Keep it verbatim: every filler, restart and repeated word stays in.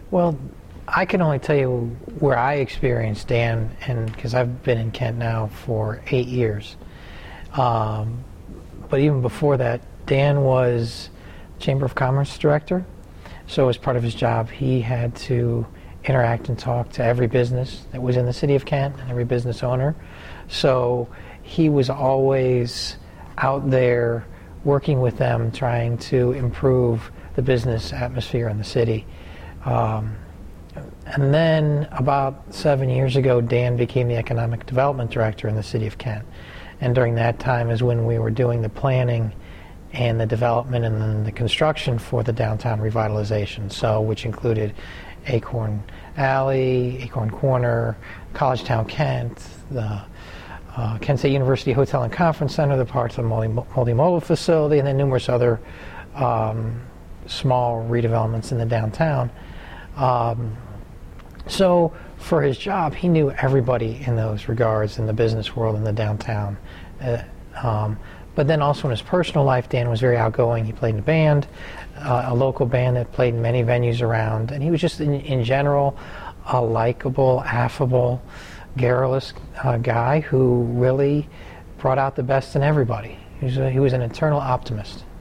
Well, I can only tell you where I experienced Dan, and because I've been in Kent now for eight years. Um, but even before that, Dan was Chamber of Commerce director. So as part of his job, he had to interact and talk to every business that was in the city of Kent and every business owner. So he was always out there working with them, trying to improve the business atmosphere in the city. Um, and then about seven years ago, Dan became the Economic Development Director in the city of Kent. And during that time is when we were doing the planning and the development and then the construction for the downtown revitalization, so which included Acorn Alley, Acorn Corner, College Town Kent, the uh, Kent State University Hotel and Conference Center, the parts of the multi- multimodal facility, and then numerous other um, small redevelopments in the downtown. Um, so for his job, he knew everybody in those regards in the business world in the downtown. Uh, um, but then also in his personal life, Dan was very outgoing. He played in a band, uh, a local band that played in many venues around, and he was just in, in general a likable, affable, garrulous uh, guy who really brought out the best in everybody. He was, a, he was an eternal optimist.